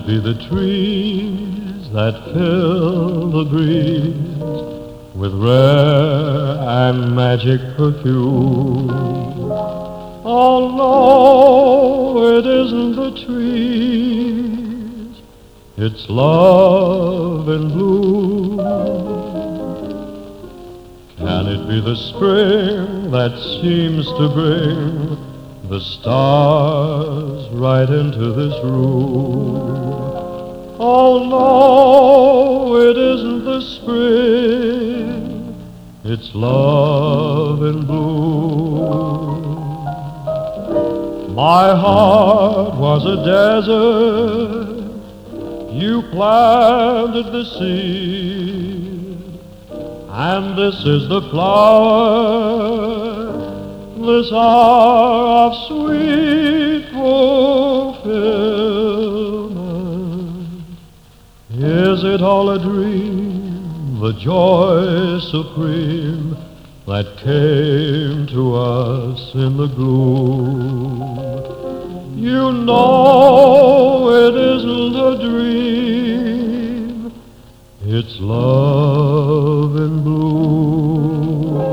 be the trees that fill the breeze with rare and magic perfume? Oh no, it isn't the trees, it's love in bloom. Can it be the spring that seems to bring the stars right into this room? Oh no, it isn't the spring, it's love in bloom. My heart was a desert, you planted the seed, and this is the flower, this hour of sweet fulfillment. Is it all a dream, the joy supreme that came to us in the gloom? You know it isn't a dream, it's love in bloom.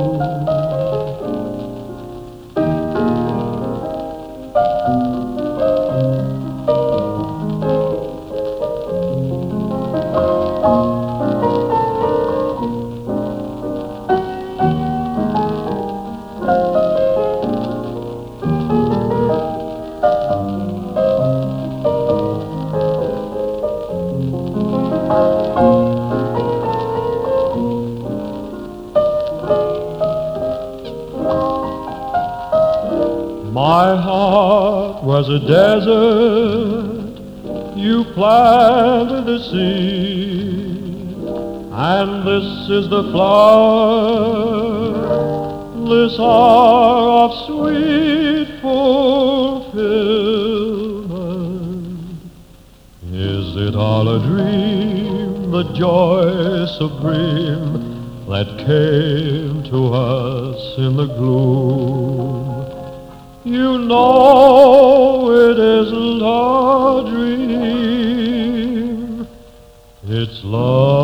My heart was a desert, you planted the seed, and this is the flower, this hour of sweet fulfillment. Is it all a dream, the joy supreme that came to us in the gloom? You know it isn't a dream, it's love.